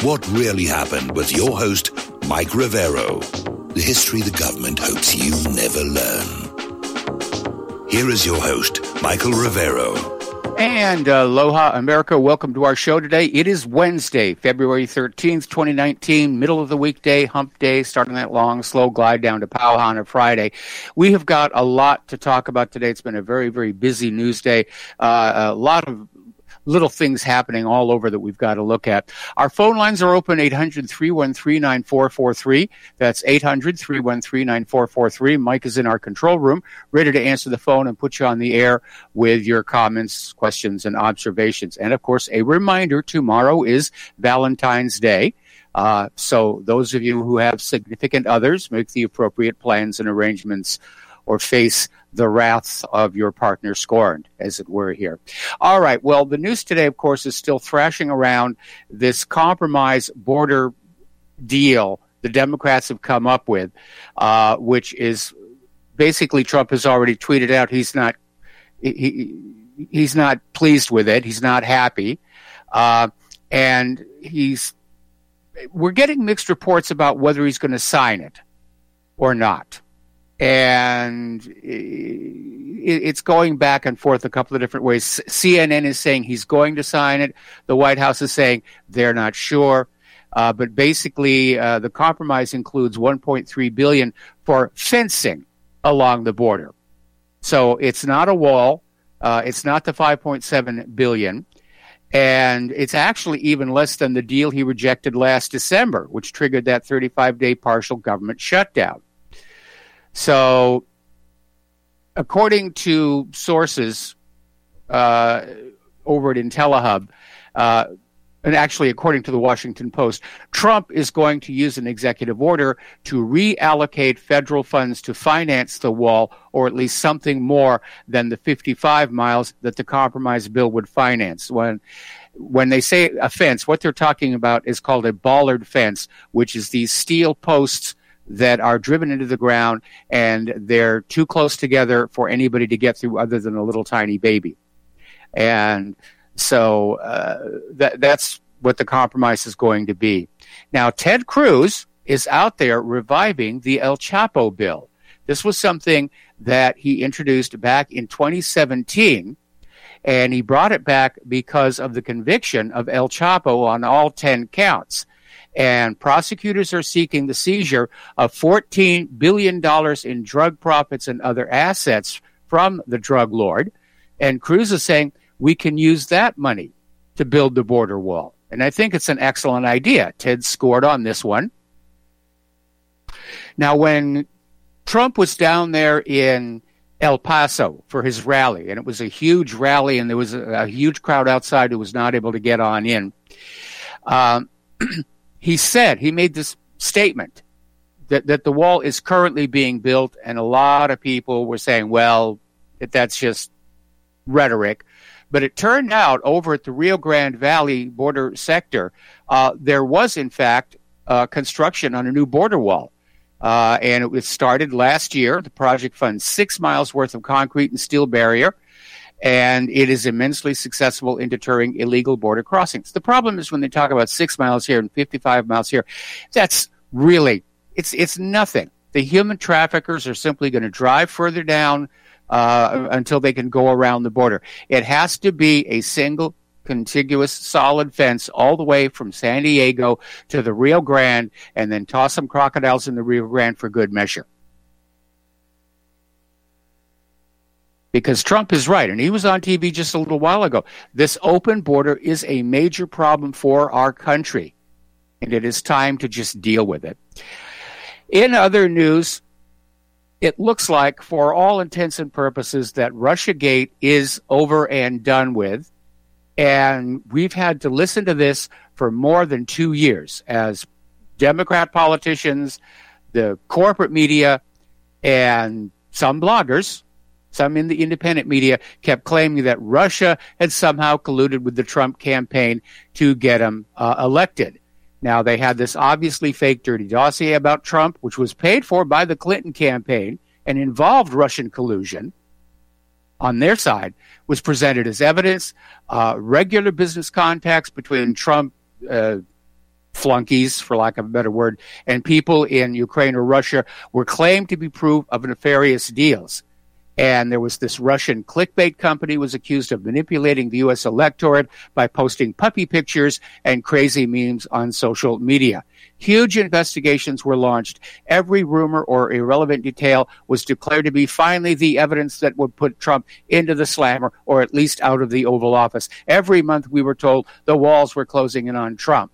What Really Happened with your host, Mike Rivero. The history the government hopes you never learn. Here is your host, Michael Rivero. And aloha, America. Welcome to our show today. It is Wednesday, February 13th, 2019, middle of the weekday, hump day, starting that long, slow glide down to Pow on a Friday. We have got a lot to talk about today. It's been a very, very busy news day. A lot of little things happening all over that we've got to look at. Our phone lines are open, 800-313-9443. That's 800-313-9443. Mike is in our control room, ready to answer the phone and put you on the air with your comments, questions, and observations. And, of course, a reminder, tomorrow is Valentine's Day. So those of you who have significant others, make the appropriate plans and arrangements or face the wrath of your partner scorned, as it were here. All right, well, the news today, of course, is still thrashing around this compromise border deal the Democrats have come up with, which is basically Trump has already tweeted out he's not pleased with it. He's not happy. And we're getting mixed reports about whether he's going to sign it or not. And it's going back and forth a couple of different ways. CNN is saying he's going to sign it. The White House is saying they're not sure. But basically, the compromise includes $1.3 billion for fencing along the border. So it's not a wall. It's not the $5.7 billion. And it's actually even less than the deal he rejected last December, which triggered that 35-day partial government shutdown. So, according to sources over at IntelliHub, and actually according to the Washington Post, Trump is going to use an executive order to reallocate federal funds to finance the wall, or at least something more than the 55 miles that the compromise bill would finance. When they say a fence, what they're talking about is called a bollard fence, which is these steel posts that are driven into the ground, and they're too close together for anybody to get through other than a little tiny baby. And so that's what the compromise is going to be. Now, Ted Cruz is out there reviving the El Chapo bill. This was something that he introduced back in 2017, and he brought it back because of the conviction of El Chapo on all 10 counts. And prosecutors are seeking the seizure of $14 billion in drug profits and other assets from the drug lord. And Cruz is saying we can use that money to build the border wall. And I think it's an excellent idea. Ted scored on this one. Now, when Trump was down there in El Paso for his rally, and it was a huge rally, and there was a huge crowd outside who was not able to get on in, he made this statement that the wall is currently being built, and a lot of people were saying, well, that's just rhetoric. But it turned out over at the Rio Grande Valley border sector, there was, in fact, construction on a new border wall. And it was started last year. The project funds 6 miles worth of concrete and steel barrier, and it is immensely successful in deterring illegal border crossings. The problem is when they talk about 6 miles here and 55 miles here, that's really, it's nothing. The human traffickers are simply going to drive further down until they can go around the border. It has to be a single, contiguous, solid fence all the way from San Diego to the Rio Grande, and then toss some crocodiles in the Rio Grande for good measure. Because Trump is right, and he was on TV just a little while ago. This open border is a major problem for our country, and it is time to just deal with it. In other news, it looks like, for all intents and purposes, that Russiagate is over and done with, and we've had to listen to this for more than 2 years as Democrat politicians, the corporate media, and some bloggers, some in the independent media, kept claiming that Russia had somehow colluded with the Trump campaign to get him elected. Now, they had this obviously fake dirty dossier about Trump, which was paid for by the Clinton campaign and involved Russian collusion on their side, was presented as evidence. Regular business contacts between Trump flunkies, for lack of a better word, and people in Ukraine or Russia were claimed to be proof of nefarious deals. And there was this Russian clickbait company was accused of manipulating the U.S. electorate by posting puppy pictures and crazy memes on social media. Huge investigations were launched. Every rumor or irrelevant detail was declared to be finally the evidence that would put Trump into the slammer or at least out of the Oval Office. Every month we were told the walls were closing in on Trump.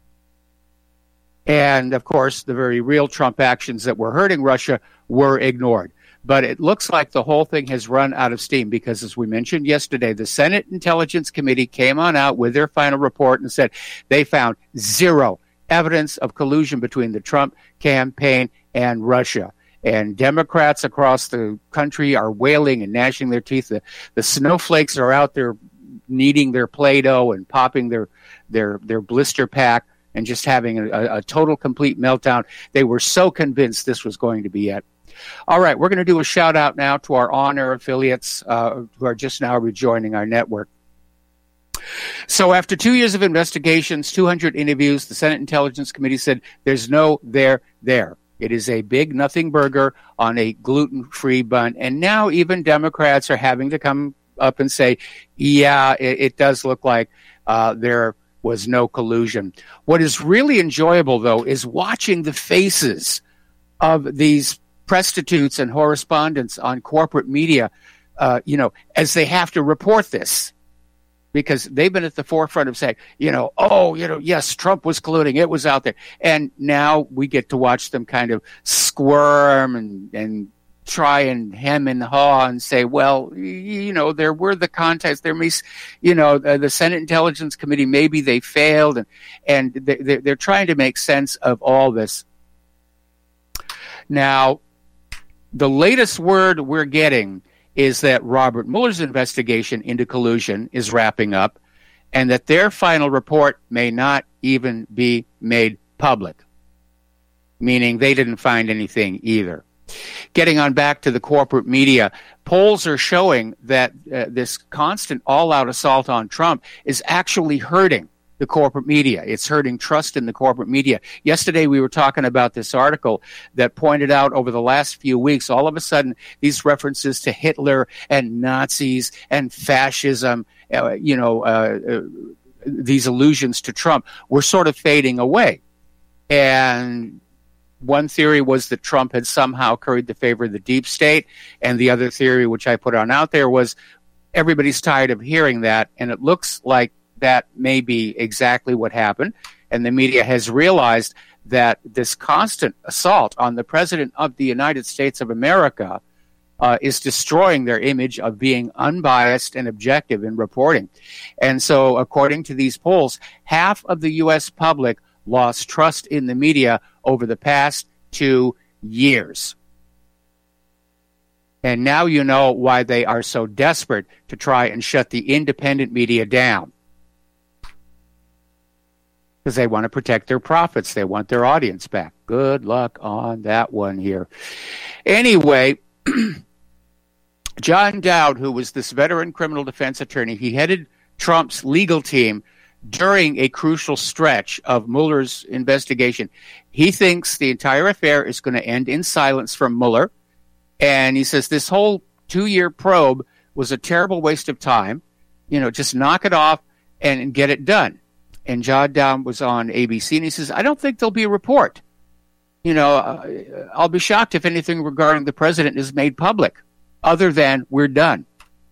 And, of course, the very real Trump actions that were hurting Russia were ignored. But it looks like the whole thing has run out of steam because, as we mentioned yesterday, the Senate Intelligence Committee came on out with their final report and said they found zero evidence of collusion between the Trump campaign and Russia. And Democrats across the country are wailing and gnashing their teeth. The snowflakes are out there kneading their Play-Doh and popping their blister pack and just having a total, complete meltdown. They were so convinced this was going to be it. All right, we're going to do a shout-out now to our on-air affiliates who are just now rejoining our network. So after 2 years of investigations, 200 interviews, the Senate Intelligence Committee said there's no there. It is a big nothing burger on a gluten-free bun. And now even Democrats are having to come up and say, yeah, it does look like there was no collusion. What is really enjoyable, though, is watching the faces of these prostitutes and correspondents on corporate media, as they have to report this, because they've been at the forefront of saying, yes, Trump was colluding, it was out there. And now we get to watch them kind of squirm and try and hem and haw and say, well, there were the contacts, there may, the Senate Intelligence Committee, maybe they failed, and they're trying to make sense of all this. Now, the latest word we're getting is that Robert Mueller's investigation into collusion is wrapping up and that their final report may not even be made public, meaning they didn't find anything either. Getting on back to the corporate media, polls are showing that this constant all-out assault on Trump is actually hurting the corporate media. It's hurting trust in the corporate media. Yesterday, we were talking about this article that pointed out over the last few weeks, all of a sudden, these references to Hitler and Nazis and fascism, these allusions to Trump were sort of fading away. And one theory was that Trump had somehow curried the favor of the deep state. And the other theory, which I put on out there, was everybody's tired of hearing that. And it looks like that may be exactly what happened. And the media has realized that this constant assault on the President of the United States of America is destroying their image of being unbiased and objective in reporting. And so, according to these polls, half of the U.S. public lost trust in the media over the past 2 years. And now you know why they are so desperate to try and shut the independent media down. Because they want to protect their profits. They want their audience back. Good luck on that one here. Anyway, John Dowd, who was this veteran criminal defense attorney, he headed Trump's legal team during a crucial stretch of Mueller's investigation. He thinks the entire affair is going to end in silence from Mueller. And he says this whole 2-year probe was a terrible waste of time. Just knock it off and get it done. And John Dowd was on ABC, and he says, I don't think there'll be a report. I'll be shocked if anything regarding the president is made public, other than we're done.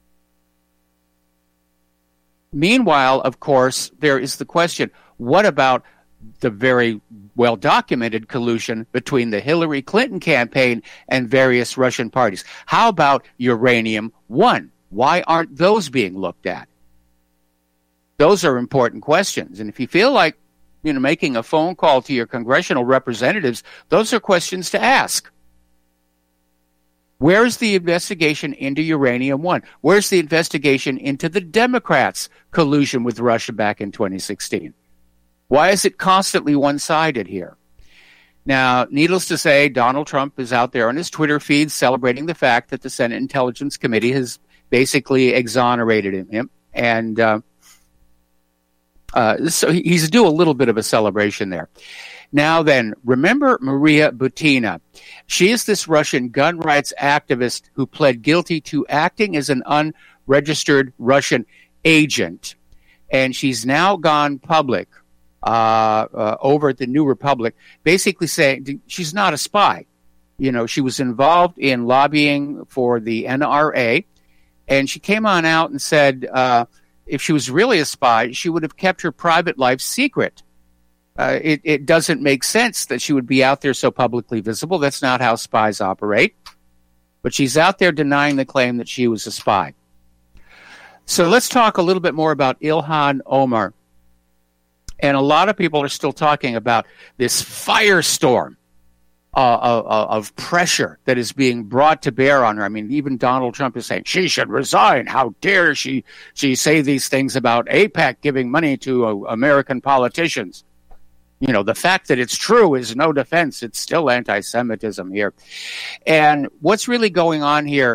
Meanwhile, of course, there is the question, what about the very well-documented collusion between the Hillary Clinton campaign and various Russian parties? How about Uranium One? Why aren't those being looked at? Those are important questions. And if you feel like, making a phone call to your congressional representatives, those are questions to ask. Where's the investigation into Uranium One? Where's the investigation into the Democrats' collusion with Russia back in 2016? Why is it constantly one-sided here? Now, needless to say, Donald Trump is out there on his Twitter feed celebrating the fact that the Senate Intelligence Committee has basically exonerated him. And So he's due a little bit of a celebration there. Now then, remember Maria Butina. She is this Russian gun rights activist who pled guilty to acting as an unregistered Russian agent. And she's now gone public over at the New Republic, basically saying she's not a spy. You know, she was involved in lobbying for the NRA, and she came on out and said if she was really a spy, she would have kept her private life secret. It doesn't make sense that she would be out there so publicly visible. That's not how spies operate. But she's out there denying the claim that she was a spy. So let's talk a little bit more about Ilhan Omar. And a lot of people are still talking about this firestorm of pressure that is being brought to bear on her. I mean, even Donald Trump is saying she should resign. How dare she say these things about AIPAC giving money to American politicians? You know, the fact that it's true is no defense. It's still anti-Semitism here. And what's really going on here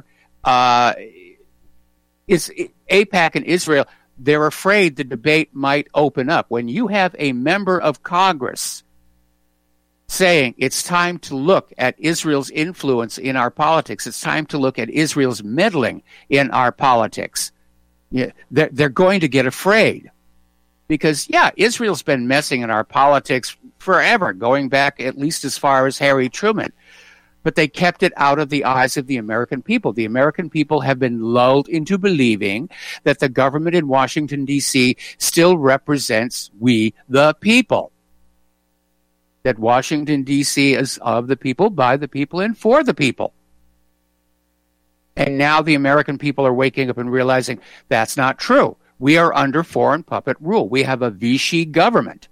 is AIPAC and Israel, they're afraid the debate might open up. When you have a member of Congress saying it's time to look at Israel's influence in our politics, it's time to look at Israel's meddling in our politics, they're going to get afraid. Because, Israel's been messing in our politics forever, going back at least as far as Harry Truman. But they kept it out of the eyes of the American people. The American people have been lulled into believing that the government in Washington, D.C. still represents we, the people. That Washington, D.C. is of the people, by the people, and for the people. And now the American people are waking up and realizing that's not true. We are under foreign puppet rule. We have a Vichy government.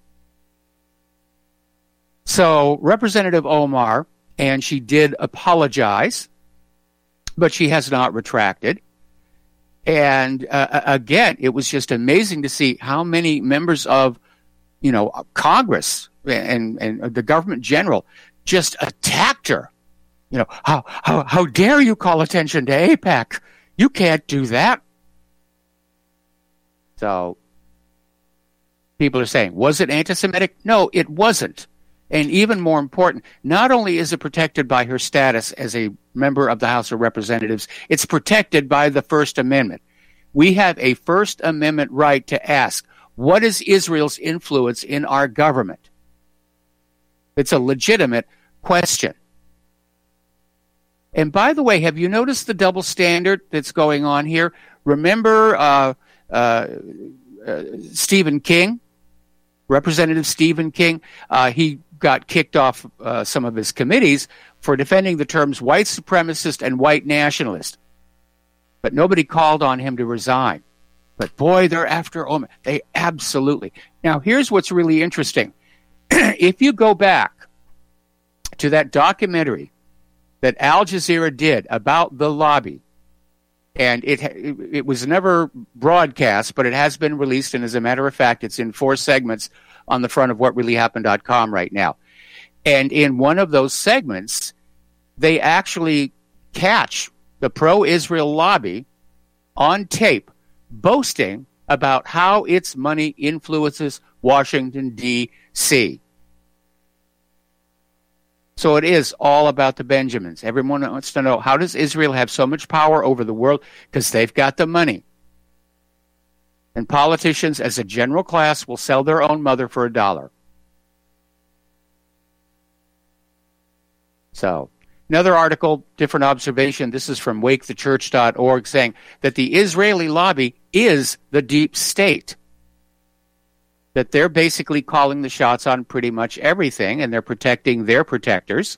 So Representative Omar, and she did apologize, but she has not retracted. And again, it was just amazing to see how many members of, Congress and the government general just attacked her. How dare you call attention to AIPAC? You can't do that. So people are saying, was it anti-Semitic? No, it wasn't. And even more important, not only is it protected by her status as a member of the House of Representatives, it's protected by the First Amendment. We have a First Amendment right to ask, what is Israel's influence in our government? It's a legitimate question. And by the way, have you noticed the double standard that's going on here? Remember Stephen King, Representative Stephen King, he got kicked off some of his committees for defending the terms white supremacist and white nationalist. But nobody called on him to resign. But boy, they're after Omar. They absolutely. Now, here's what's really interesting. If you go back to that documentary that Al Jazeera did about the lobby, and it was never broadcast, but it has been released, and as a matter of fact, it's in 4 segments on the front of whatreallyhappened.com right now. And in one of those segments, they actually catch the pro-Israel lobby on tape boasting about how its money influences Washington, D.C. So it is all about the Benjamins. Everyone wants to know, how does Israel have so much power over the world? Because they've got the money. And politicians, as a general class, will sell their own mother for $1. So, another article, different observation. This is from wakethechurch.org, saying that the Israeli lobby is the deep state. That they're basically calling the shots on pretty much everything, and they're protecting their protectors.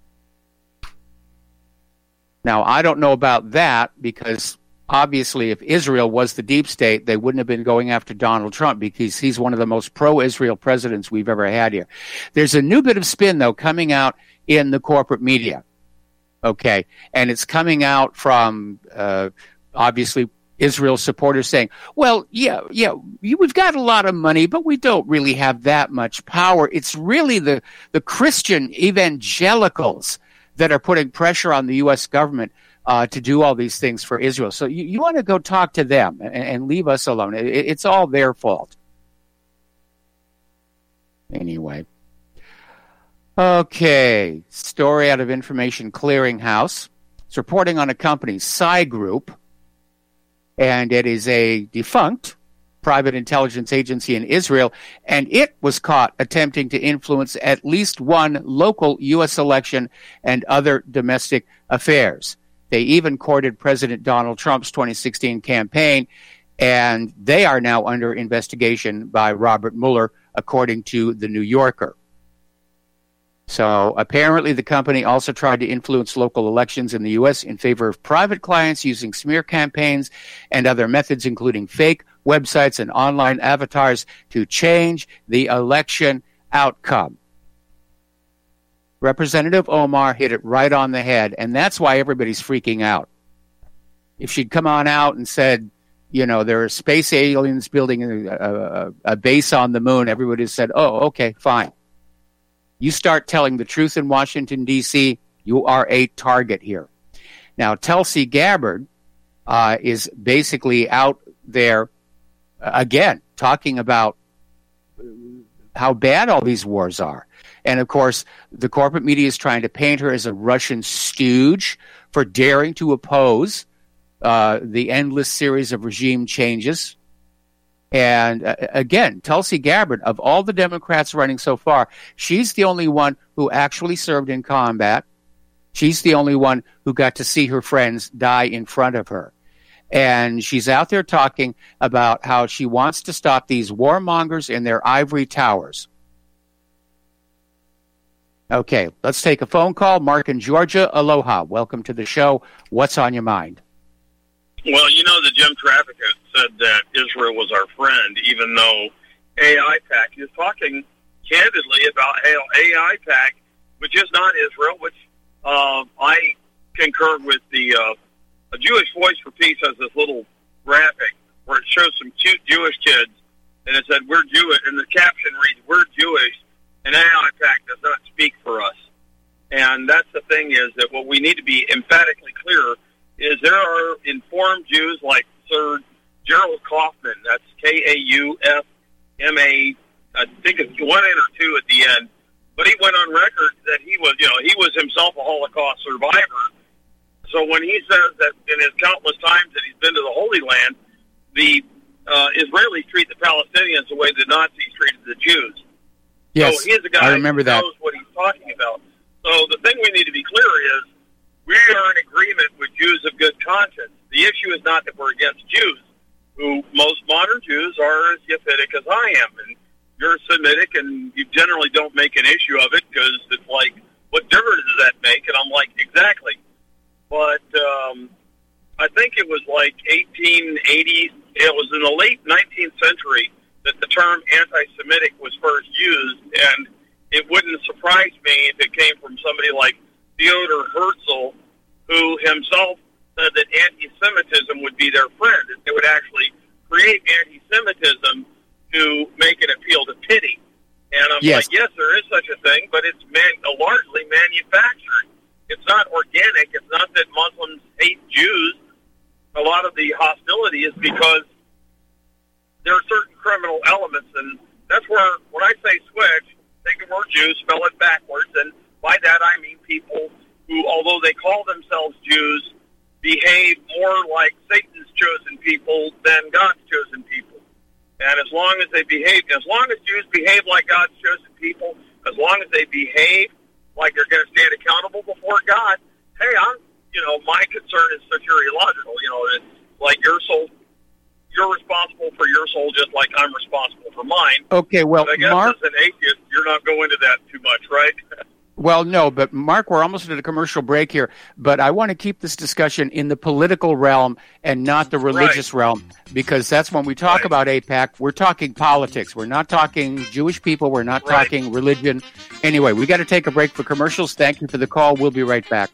Now, I don't know about that, because obviously if Israel was the deep state, they wouldn't have been going after Donald Trump, because he's one of the most pro-Israel presidents we've ever had here. There's a new bit of spin, though, coming out in the corporate media. Okay, and it's coming out from, obviously, Israel supporters saying, well, we've got a lot of money, but we don't really have that much power. It's really the Christian evangelicals that are putting pressure on the U.S. government to do all these things for Israel. So you want to go talk to them and leave us alone. It's all their fault. Anyway. Okay. Story out of Information Clearinghouse. It's reporting on a company, Psy Group, and it is a defunct private intelligence agency in Israel, and it was caught attempting to influence at least one local U.S. election and other domestic affairs. They even courted President Donald Trump's 2016 campaign, and they are now under investigation by Robert Mueller, according to The New Yorker. So apparently the company also tried to influence local elections in the U.S. in favor of private clients using smear campaigns and other methods, including fake websites and online avatars, to change the election outcome. Representative Omar hit it right on the head, and that's why everybody's freaking out. If she'd come on out and said, you know, there are space aliens building a base on the moon, everybody said, oh, okay, fine. You start telling the truth in Washington, D.C., you are a target here. Now, Tulsi Gabbard is basically out there, again, talking about how bad all these wars are. And, of course, the corporate media is trying to paint her as a Russian stooge for daring to oppose the endless series of regime changes. And again, Tulsi Gabbard, of all the Democrats running so far, she's the only one who actually served in combat. She's the only one who got to see her friends die in front of her. And she's out there talking about how she wants to stop these warmongers in their ivory towers. Okay, let's take a phone call. Mark in Georgia, aloha. Welcome to the show. What's on your mind? Well, you know that Jim Traffic said that Israel was our friend, even though AIPAC is talking candidly about how AIPAC, which is not Israel, which I concur with the a Jewish Voice for Peace has this little graphic where it shows some cute Jewish kids, and it said, we're Jewish, and the caption reads, we're Jewish, and AIPAC does not speak for us. And that's the thing, is that what we need to be emphatically clear is there are informed Jews like Sir Gerald Kaufman, that's Kaufma, I think it's one N or two at the end, but he went on record that he was himself a Holocaust survivor. So when he says that in his countless times that he's been to the Holy Land, the Israelis treat the Palestinians the way the Nazis treated the Jews. Yes, so he's a guy I remember who knows what he's talking about. So the thing we need to be clear is we are in agreement with Jews of good conscience. The issue is not that we're against Jews, who most modern Jews are as Yephitic as I am. And you're Semitic, and you generally don't make an issue of it because it's like, what difference does that make? And I'm like, exactly. But I think it was like 1880, it was in the late 19th century that the term anti-Semitic was first used, and it wouldn't surprise me if it came from somebody like Theodor Herzl, who himself said that anti-Semitism would be their friend, and they would actually create anti-Semitism to make an appeal to pity. And I'm like, yes, there is such a thing, but it's largely manufactured. It's not organic. It's not that Muslims hate Jews. A lot of the hostility is because there are certain criminal elements, and that's where, when I say switch, take the word Jew, spell it backwards, and by that I mean people who, although they call themselves Jews, behave more like Satan's chosen people than God's chosen people. And as long as Jews behave like God's chosen people, as long as they behave like they're going to stand accountable before God, hey, my concern is soteriological. It's like your soul, you're responsible for your soul just like I'm responsible for mine. Okay, well, but I guess Mark, as an atheist, you're not going into that too much, right? Well, no, but Mark, we're almost at a commercial break here, but I want to keep this discussion in the political realm and not the religious realm, because that's when we talk about AIPAC, we're talking politics. We're not talking Jewish people. We're not talking religion. Anyway, we got to take a break for commercials. Thank you for the call. We'll be right back.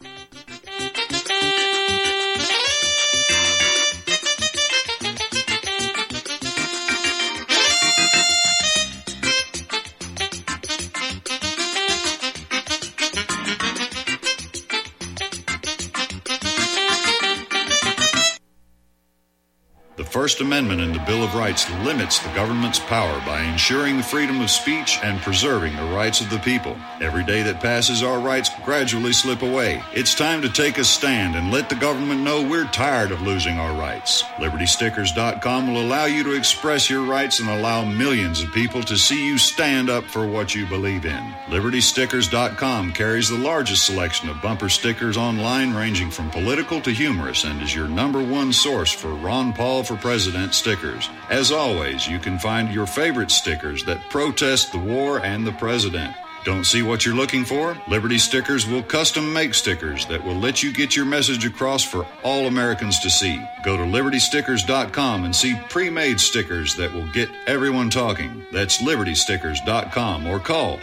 First Amendment in the Bill of Rights limits the government's power by ensuring the freedom of speech and preserving the rights of the people. Every day that passes, our rights gradually slip away. It's time to take a stand and let the government know we're tired of losing our rights. LibertyStickers.com will allow you to express your rights and allow millions of people to see you stand up for what you believe in. LibertyStickers.com carries the largest selection of bumper stickers online, ranging from political to humorous, and is your number one source for Ron Paul for President stickers. As always, you can find your favorite stickers that protest the war and the president. Don't see what you're looking for? Liberty Stickers will custom make stickers that will let you get your message across for all Americans to see. Go to LibertyStickers.com and see pre-made stickers that will get everyone talking. That's LibertyStickers.com or call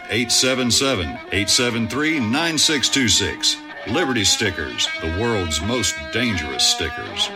877-873-9626. Liberty Stickers, the world's most dangerous stickers.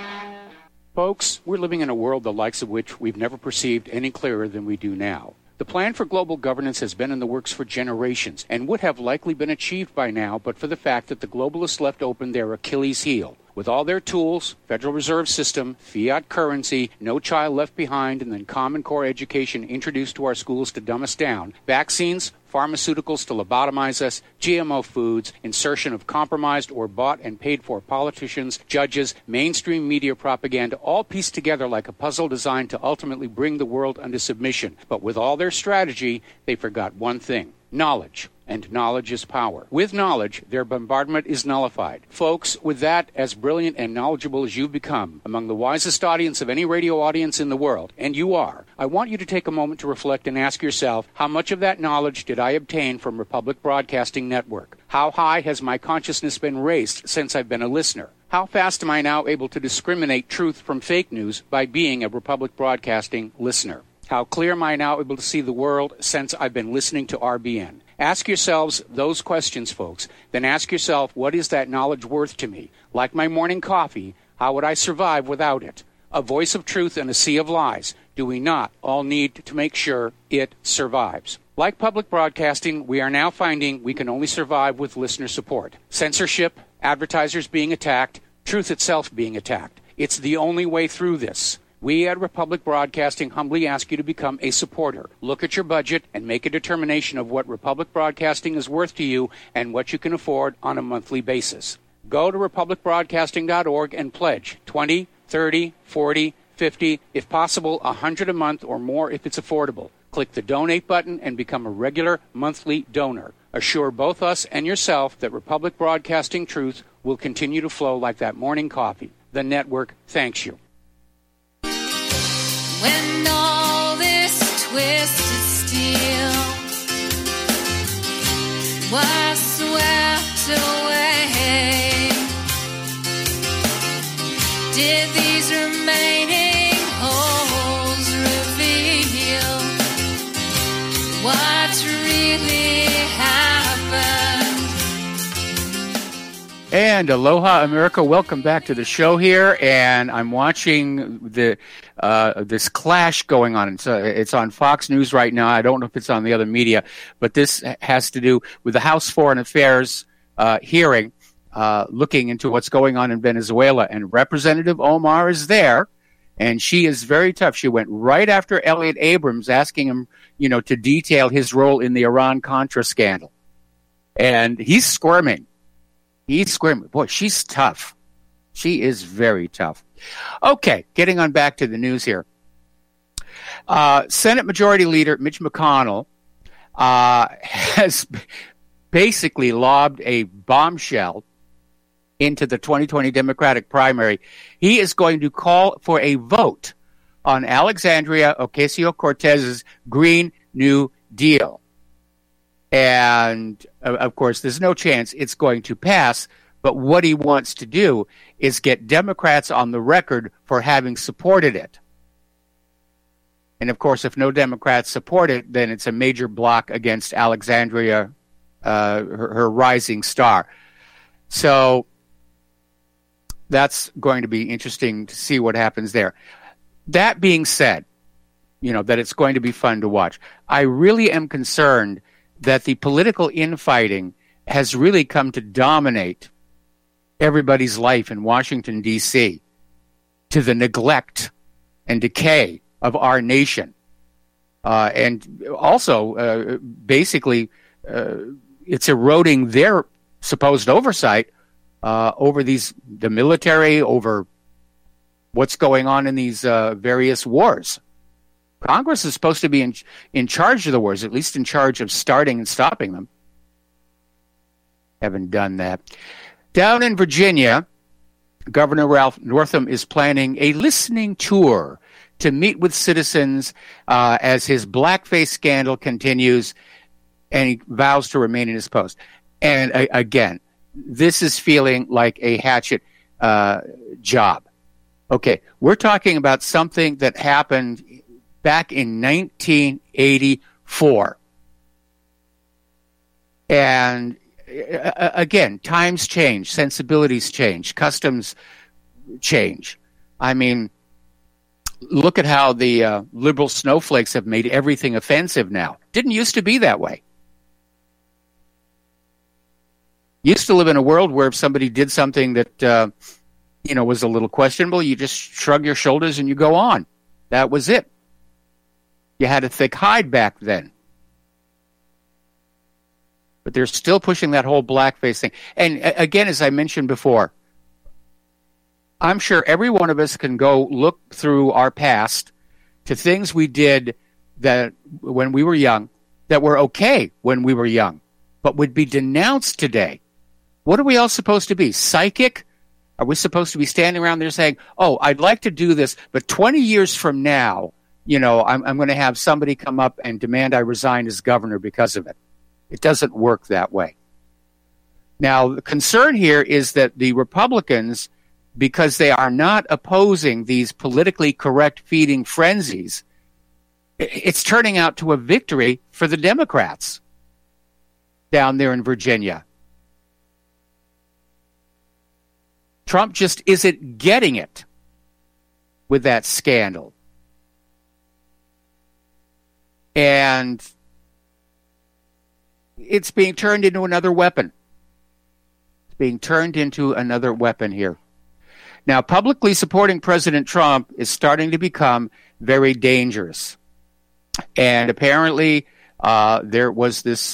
Folks, we're living in a world the likes of which we've never perceived any clearer than we do now. The plan for global governance has been in the works for generations and would have likely been achieved by now but for the fact that the globalists left open their Achilles heel. With all their tools, Federal Reserve System, fiat currency, no child left behind, and then Common Core education introduced to our schools to dumb us down, vaccines, pharmaceuticals to lobotomize us, GMO foods, insertion of compromised or bought and paid for politicians, judges, mainstream media propaganda, all pieced together like a puzzle designed to ultimately bring the world under submission. But with all their strategy, they forgot one thing: knowledge. And knowledge is power. With knowledge, their bombardment is nullified. Folks, with that, as brilliant and knowledgeable as you've become, among the wisest audience of any radio audience in the world, and you are, I want you to take a moment to reflect and ask yourself, how much of that knowledge did I obtain from Republic Broadcasting Network? How high has my consciousness been raised since I've been a listener? How fast am I now able to discriminate truth from fake news by being a Republic Broadcasting listener? How clear am I now able to see the world since I've been listening to RBN? Ask yourselves those questions, folks. Then ask yourself, what is that knowledge worth to me? Like my morning coffee, how would I survive without it? A voice of truth in a sea of lies. Do we not all need to make sure it survives? Like public broadcasting, we are now finding we can only survive with listener support. Censorship, advertisers being attacked, truth itself being attacked. It's the only way through this. We at Republic Broadcasting humbly ask you to become a supporter. Look at your budget and make a determination of what Republic Broadcasting is worth to you and what you can afford on a monthly basis. Go to republicbroadcasting.org and pledge $20, $30, $40, $50, if possible, $100 a month or more if it's affordable. Click the donate button and become a regular monthly donor. Assure both us and yourself that Republic Broadcasting truth will continue to flow like that morning coffee. The network thanks you. When all this twisted steel was swept away, did these remaining holes reveal what really happened? And aloha, America. Welcome back to the show here. And I'm watching this clash going on. It's on Fox News right now. I don't know if it's on the other media, but this has to do with the House Foreign Affairs hearing, looking into what's going on in Venezuela. And Representative Omar is there, and she is very tough. She went right after Elliot Abrams, asking him, to detail his role in the Iran-Contra scandal. And he's squirming. He's squirming. Boy, she's tough. She is very tough. Okay, getting on back to the news here. Senate Majority Leader Mitch McConnell has basically lobbed a bombshell into the 2020 Democratic primary. He is going to call for a vote on Alexandria Ocasio-Cortez's Green New Deal. And, of course, there's no chance it's going to pass. But what he wants to do is get Democrats on the record for having supported it. And, of course, if no Democrats support it, then it's a major block against Alexandria, her rising star. So that's going to be interesting to see what happens there. That being said, that it's going to be fun to watch. I really am concerned that the political infighting has really come to dominate everybody's life in Washington, D.C., to the neglect and decay of our nation. And also, basically, it's eroding their supposed oversight over the military, over what's going on in these various wars. Congress is supposed to be in charge of the wars, at least in charge of starting and stopping them. Haven't done that. Down in Virginia, Governor Ralph Northam is planning a listening tour to meet with citizens as his blackface scandal continues, and he vows to remain in his post. And again, this is feeling like a hatchet job. Okay, we're talking about something that happened back in 1984. And again, times change, sensibilities change, customs change. I mean, look at how the liberal snowflakes have made everything offensive now. Didn't used to be that way. Used to live in a world where if somebody did something that was a little questionable, you just shrug your shoulders and you go on. That was it. You had a thick hide back then. But they're still pushing that whole blackface thing. And again, as I mentioned before, I'm sure every one of us can go look through our past to things we did that when we were young, that were okay when we were young, but would be denounced today. What are we all supposed to be? Psychic? Are we supposed to be standing around there saying, oh, I'd like to do this, but 20 years from now, I'm going to have somebody come up and demand I resign as governor because of it. It doesn't work that way. Now, the concern here is that the Republicans, because they are not opposing these politically correct feeding frenzies, it's turning out to a victory for the Democrats down there in Virginia. Trump just isn't getting it with that scandal. And it's being turned into another weapon. It's being turned into another weapon here. Now, publicly supporting President Trump is starting to become very dangerous. And apparently, there was this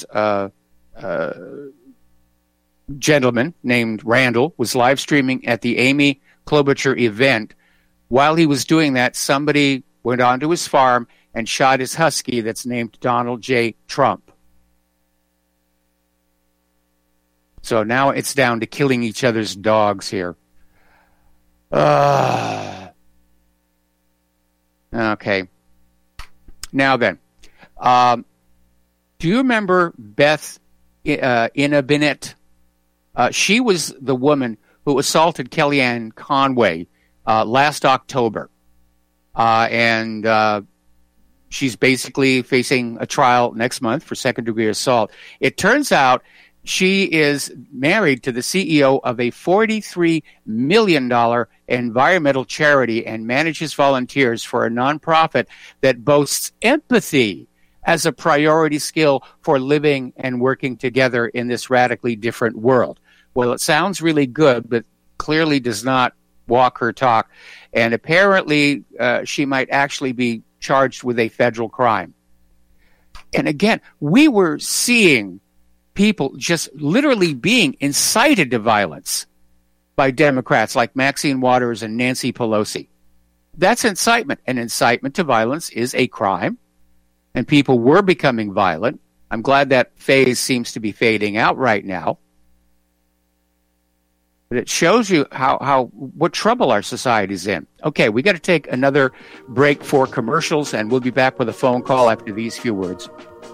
gentleman named Randall was live streaming at the Amy Klobuchar event. While he was doing that, somebody went onto his farm and shot his husky that's named Donald J. Trump. So now it's down to killing each other's dogs here. Okay. Now then, do you remember Beth Inabinit? She was the woman who assaulted Kellyanne Conway last October. And she's basically facing a trial next month for second-degree assault. It turns out she is married to the CEO of a $43 million environmental charity and manages volunteers for a nonprofit that boasts empathy as a priority skill for living and working together in this radically different world. Well, it sounds really good, but clearly does not walk her talk. And apparently, she might actually be charged with a federal crime. And again, we were seeing people just literally being incited to violence by Democrats like Maxine Waters and Nancy Pelosi. That's incitement. And incitement to violence is a crime. And people were becoming violent. I'm glad that phase seems to be fading out right now. But it shows you what trouble our society's in. Okay, we got to take another break for commercials, and we'll be back with a phone call after these few words.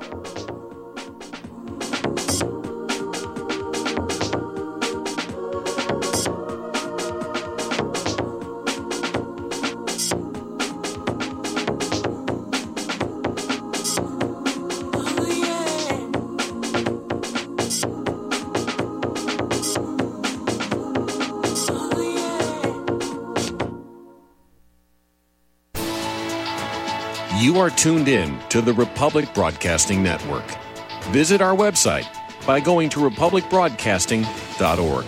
You are tuned in to the Republic Broadcasting Network. Visit our website by going to republicbroadcasting.org.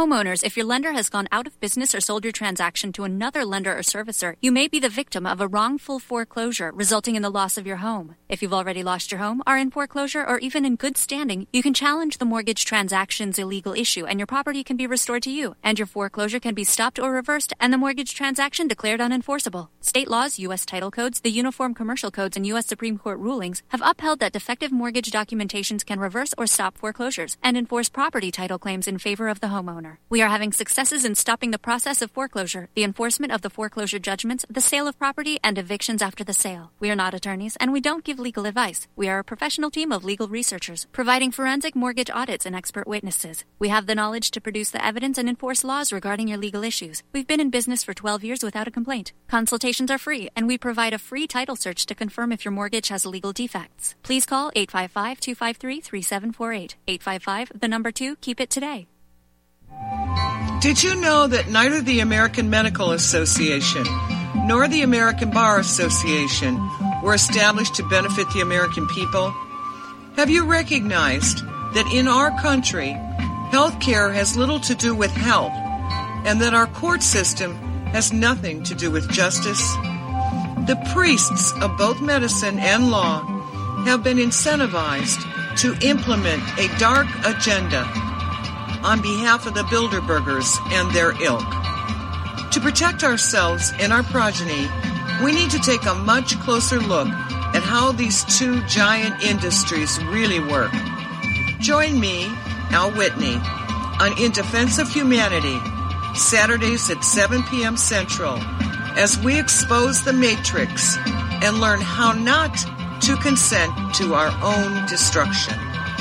Homeowners, if your lender has gone out of business or sold your transaction to another lender or servicer, you may be the victim of a wrongful foreclosure, resulting in the loss of your home. If you've already lost your home, are in foreclosure, or even in good standing, you can challenge the mortgage transaction's illegal issue, and your property can be restored to you, and your foreclosure can be stopped or reversed, and the mortgage transaction declared unenforceable. State laws, U.S. title codes, the Uniform Commercial Codes, and U.S. Supreme Court rulings have upheld that defective mortgage documentations can reverse or stop foreclosures and enforce property title claims in favor of the homeowner. We are having successes in stopping the process of foreclosure, the enforcement of the foreclosure judgments, the sale of property, and evictions after the sale. We are not attorneys, and we don't give legal advice. We are a professional team of legal researchers, providing forensic mortgage audits and expert witnesses. We have the knowledge to produce the evidence and enforce laws regarding your legal issues. We've been in business for 12 years without a complaint. Consultations are free, and we provide a free title search to confirm if your mortgage has legal defects. Please call 855-253-3748. 855, 2, keep it today. Did you know that neither the American Medical Association nor the American Bar Association were established to benefit the American people? Have you recognized that in our country, health care has little to do with health, and that our court system has nothing to do with justice? The priests of both medicine and law have been incentivized to implement a dark agenda on behalf of the Bilderbergers and their ilk. To protect ourselves and our progeny, we need to take a much closer look at how these two giant industries really work. Join me, Al Whitney, on In Defense of Humanity, Saturdays at 7 p.m. Central, as we expose the matrix and learn how not to consent to our own destruction.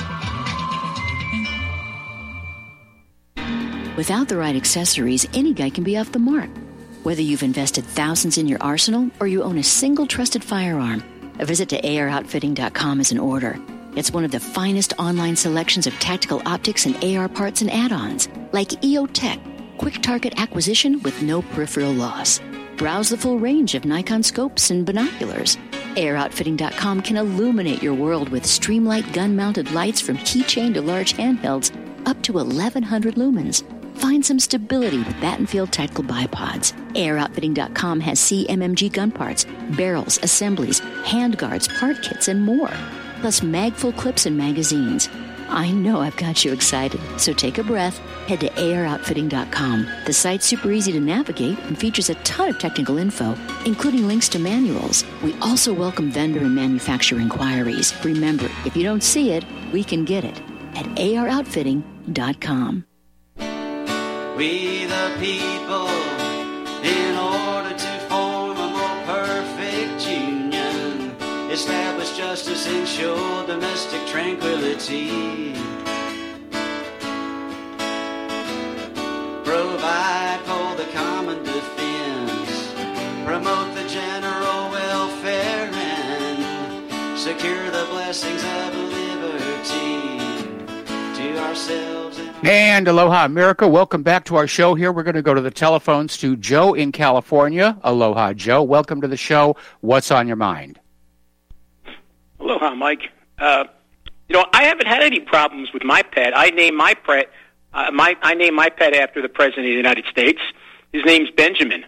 Without the right accessories, any guy can be off the mark. Whether you've invested thousands in your arsenal or you own a single trusted firearm, a visit to AROutfitting.com is in order. It's one of the finest online selections of tactical optics and AR parts and add-ons, like EOTech, quick target acquisition with no peripheral loss. Browse the full range of Nikon scopes and binoculars. AROutfitting.com can illuminate your world with Streamlight gun-mounted lights from keychain to large handhelds up to 1,100 lumens. Find some stability with Battenfield Tactical Bipods. AirOutfitting.com has CMMG gun parts, barrels, assemblies, handguards, part kits, and more. Plus magful clips and magazines. I know I've got you excited, so take a breath. Head to AirOutfitting.com. The site's super easy to navigate and features a ton of technical info, including links to manuals. We also welcome vendor and manufacturer inquiries. Remember, if you don't see it, we can get it at AirOutfitting.com. We the people, in order to form a more perfect union, establish justice, ensure domestic tranquility, provide for the common defense, promote the general welfare, and secure the blessings of liberty to ourselves and aloha, America. Welcome back to our show here. We're going to go to the telephones to Joe in California. Aloha, Joe. Welcome to the show. What's on your mind? Aloha, Mike. I haven't had any problems with my pet. I named my pet. I named my pet after the President of the United States. His name's Benjamin.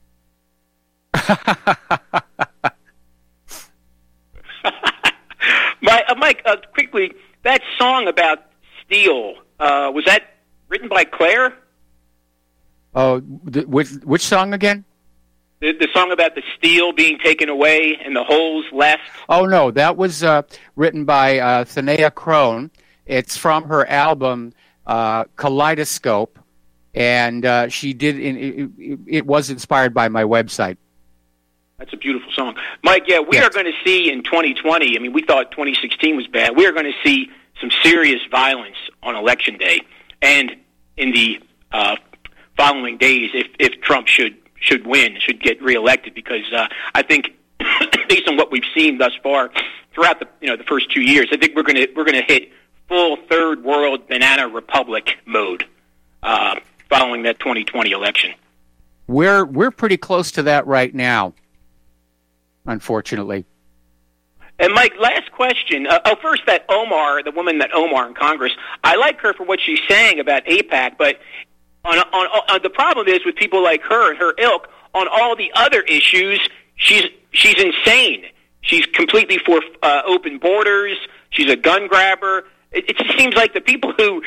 Mike, quickly, that song about steel, was that written by Claire? Oh, which song again? The song about the steel being taken away and the holes left? Oh, no, that was written by Thanea Crone. It's from her album Kaleidoscope, and she did. It was inspired by my website. That's a beautiful song. Mike, yeah, we are going to see in 2020, I mean, we thought 2016 was bad. We are going to see some serious violence on Election Day and in the following days if Trump should get reelected, because I think based on what we've seen thus far throughout the first 2 years, I think we're going to hit full third world banana republic mode following that 2020 election. We're pretty close to that right now, unfortunately. And Mike, last question. First, the woman that Omar in Congress, I like her for what she's saying about AIPAC, but The problem is with people like her and her ilk on all the other issues, she's insane. She's completely for open borders. She's a gun grabber. It just seems like the people who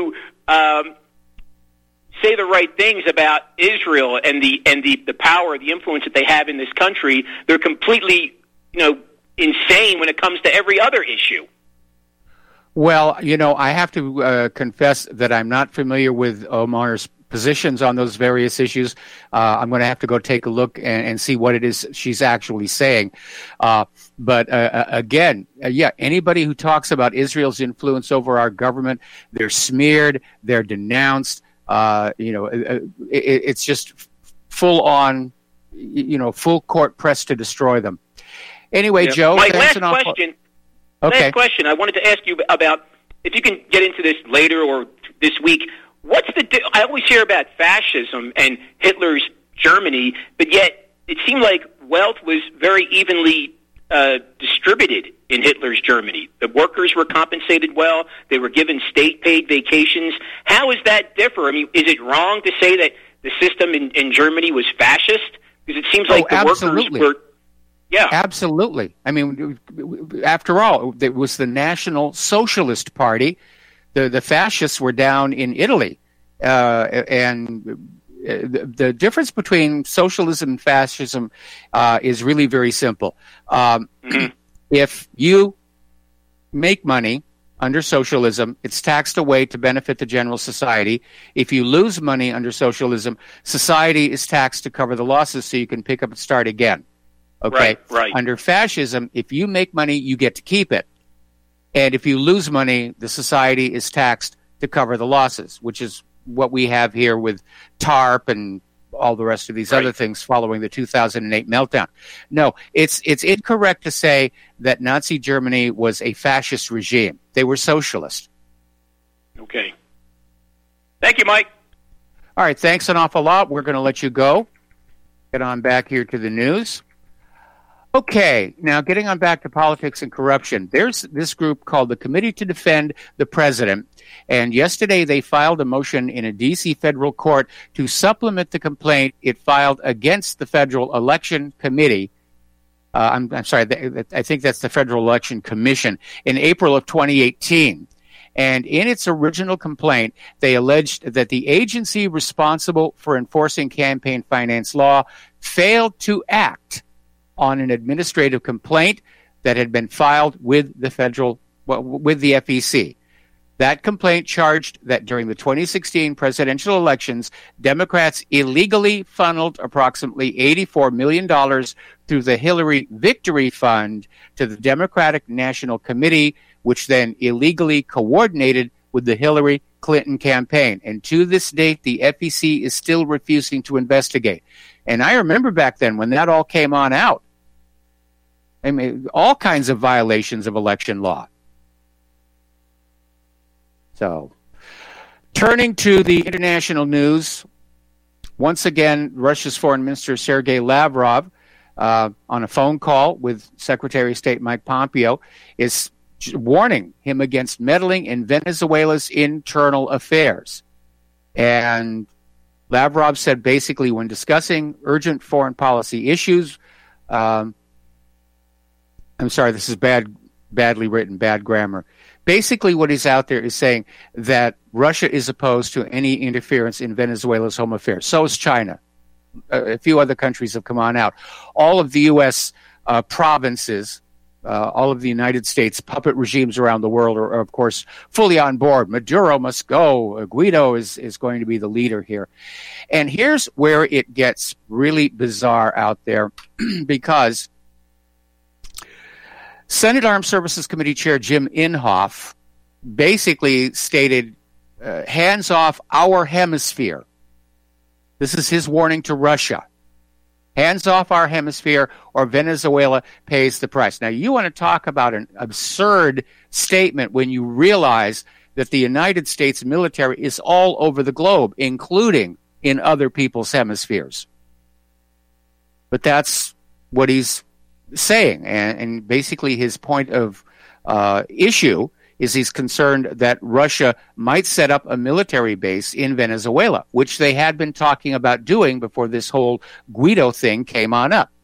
say the right things about Israel and the power, the influence that they have in this country, they're completely, insane when it comes to every other issue. Well, I have to confess that I'm not familiar with Omar's positions on those various issues. I'm going to have to go take a look and see what it is she's actually saying. But again, anybody who talks about Israel's influence over our government, they're smeared, they're denounced. It's just full on, full court press to destroy them. Anyway, Joe, my last question. Okay. Last question. I wanted to ask you about, if you can get into this later or this week. I always hear about fascism and Hitler's Germany, but yet it seemed like wealth was very evenly distributed in Hitler's Germany. The workers were compensated well. They were given state-paid vacations. How does that differ? I mean, is it wrong to say that the system in Germany was fascist? Because it seems like the absolutely. workers were... Yeah. Absolutely. I mean, after all, it was the National Socialist Party. The fascists were down in Italy. And the difference between socialism and fascism is really very simple. If you make money under socialism, it's taxed away to benefit the general society. If you lose money under socialism, society is taxed to cover the losses so you can pick up and start again. Okay? Right. Under fascism, if you make money, you get to keep it. And if you lose money, the society is taxed to cover the losses, which is what we have here with TARP and all the rest of these other things following the 2008 meltdown. No, it's incorrect to say that Nazi Germany was a fascist regime. They were socialist. Okay. Thank you, Mike. All right, thanks an awful lot. We're going to let you go. Get on back here to the news. Okay, now getting on back to politics and corruption. There's this group called the Committee to Defend the President, and yesterday they filed a motion in a D.C. federal court to supplement the complaint it filed against the Federal Election Committee. I'm sorry, I think that's the Federal Election Commission in April of 2018. And in its original complaint, they alleged that the agency responsible for enforcing campaign finance law failed to act on an administrative complaint that had been filed with the FEC. That complaint charged that during the 2016 presidential elections, Democrats illegally funneled approximately $84 million through the Hillary Victory Fund to the Democratic National Committee, which then illegally coordinated with the Hillary Clinton campaign. And to this date, the FEC is still refusing to investigate. And I remember back then when that all came on out. I mean, all kinds of violations of election law. So, turning to the international news, once again, Russia's Foreign Minister Sergei Lavrov, on a phone call with Secretary of State Mike Pompeo, is warning him against meddling in Venezuela's internal affairs. And Lavrov said basically when discussing urgent foreign policy issues, I'm sorry, this is badly written, bad grammar. Basically what he's out there is saying that Russia is opposed to any interference in Venezuela's home affairs. So is China. A few other countries have come on out. All of the U.S. Provinces, all of the United States puppet regimes around the world are, of course, fully on board. Maduro must go. Guaido is going to be the leader here. And here's where it gets really bizarre out there because Senate Armed Services Committee Chair Jim Inhofe basically stated, hands off our hemisphere. This is his warning to Russia. Hands off our hemisphere or Venezuela pays the price. Now, you want to talk about an absurd statement when you realize that the United States military is all over the globe, including in other people's hemispheres. But that's what he's saying. And basically his point of issue is he's concerned that Russia might set up a military base in Venezuela, which they had been talking about doing before this whole Guaido thing came on up.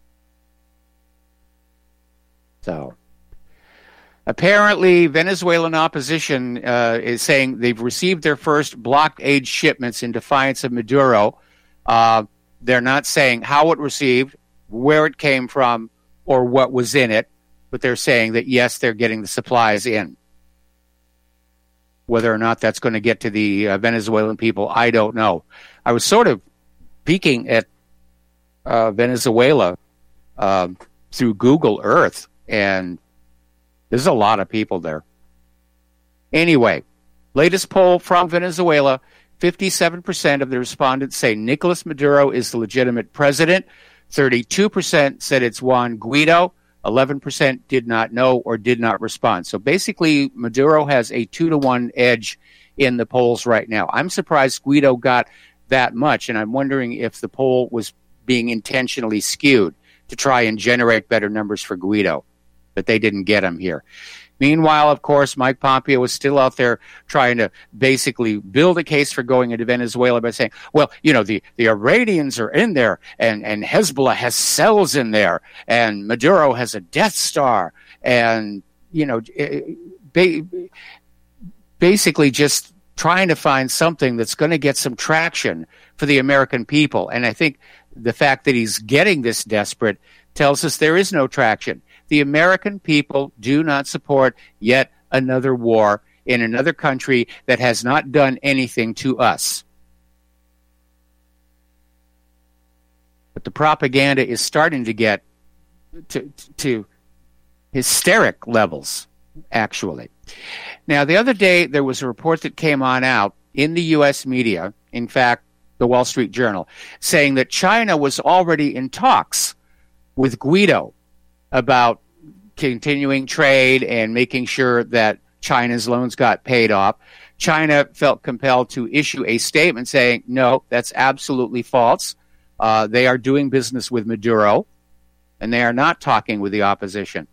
So apparently, Venezuelan opposition is saying they've received their first blockade shipments in defiance of Maduro. They're not saying how it received, where it came from, or what was in it, but they're saying that, yes, they're getting the supplies in. Whether or not that's going to get to the Venezuelan people, I don't know. I was sort of peeking at Venezuela through Google Earth, and there's a lot of people there. Anyway, latest poll from Venezuela, 57% of the respondents say Nicolas Maduro is the legitimate president. 32% said it's Juan Guaido. 11% did not know or did not respond. So basically, Maduro has a 2-to-1 edge in the polls right now. I'm surprised Guaido got that much, and I'm wondering if the poll was being intentionally skewed to try and generate better numbers for Guaido, but they didn't get him here. Meanwhile, of course, Mike Pompeo was still out there trying to basically build a case for going into Venezuela by saying, well, you know, the Iranians are in there, and Hezbollah has cells in there, and Maduro has a Death Star, and, you know, basically just trying to find something that's going to get some traction for the American people. And I think the fact that he's getting this desperate tells us there is no traction. The American people do not support yet another war in another country that has not done anything to us. But the propaganda is starting to get to hysteric levels, actually. Now, the other day, there was a report that came on out in the U.S. media, in fact, the Wall Street Journal, saying that China was already in talks with Guaido about continuing trade and making sure that China's loans got paid off. China felt compelled to issue a statement saying, no, that's absolutely false. They are doing business with Maduro, and they are not talking with the opposition.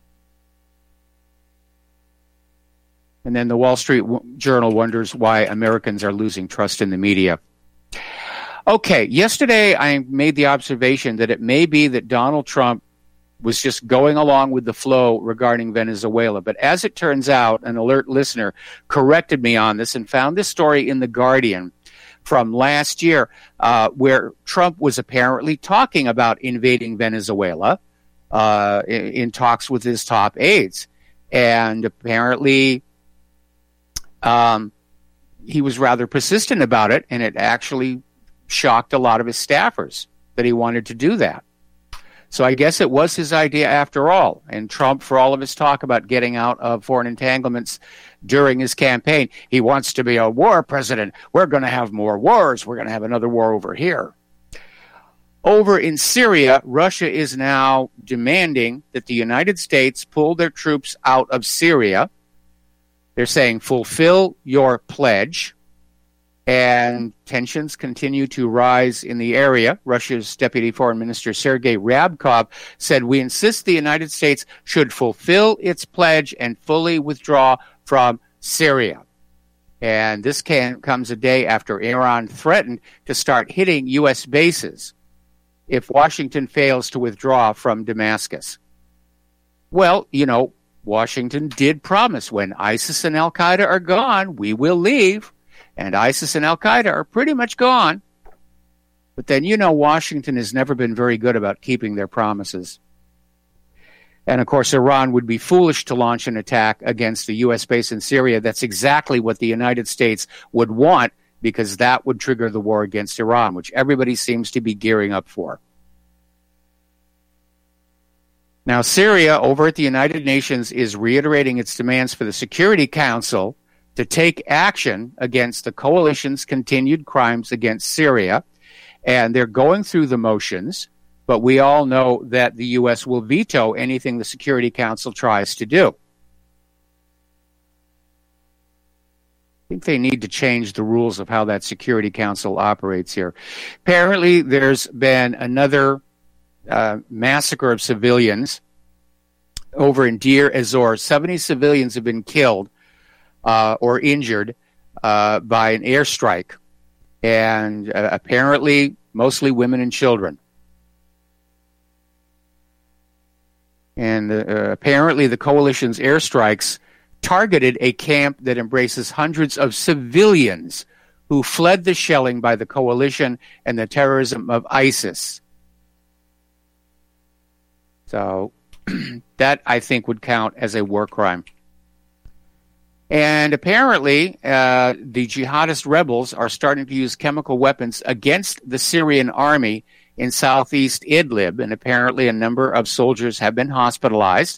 And then the Wall Street Journal wonders why Americans are losing trust in the media. Okay, yesterday I made the observation that it may be that Donald Trump was just going along with the flow regarding Venezuela. But as it turns out, an alert listener corrected me on this and found this story in The Guardian from last year, where Trump was apparently talking about invading Venezuela in talks with his top aides. And apparently he was rather persistent about it, and it actually shocked a lot of his staffers that he wanted to do that. So I guess it was his idea after all. And Trump, for all of his talk about getting out of foreign entanglements during his campaign, he wants to be a war president. We're going to have more wars. We're going to have another war over here. Over in Syria, Russia is now demanding that the United States pull their troops out of Syria. They're saying, fulfill your pledge. And tensions continue to rise in the area. Russia's Deputy Foreign Minister Sergei Ryabkov said, we insist the United States should fulfill its pledge and fully withdraw from Syria. And this comes a day after Iran threatened to start hitting U.S. bases if Washington fails to withdraw from Damascus. Well, you know, Washington did promise when ISIS and Al-Qaeda are gone, we will leave. And ISIS and Al-Qaeda are pretty much gone. But then, you know, Washington has never been very good about keeping their promises. And, of course, Iran would be foolish to launch an attack against the U.S. base in Syria. That's exactly what the United States would want, because that would trigger the war against Iran, which everybody seems to be gearing up for. Now, Syria, over at the United Nations, is reiterating its demands for the Security Council to take action against the coalition's continued crimes against Syria. And they're going through the motions, but we all know that the U.S. will veto anything the Security Council tries to do. I think they need to change the rules of how that Security Council operates here. Apparently, there's been another massacre of civilians over in Deir ez-Zor. 70 civilians have been killed or injured by an airstrike, and apparently mostly women and children. And apparently the coalition's airstrikes targeted a camp that embraces hundreds of civilians who fled the shelling by the coalition and the terrorism of ISIS. So that, I think, would count as a war crime. And apparently, the jihadist rebels are starting to use chemical weapons against the Syrian army in southeast Idlib, and apparently a number of soldiers have been hospitalized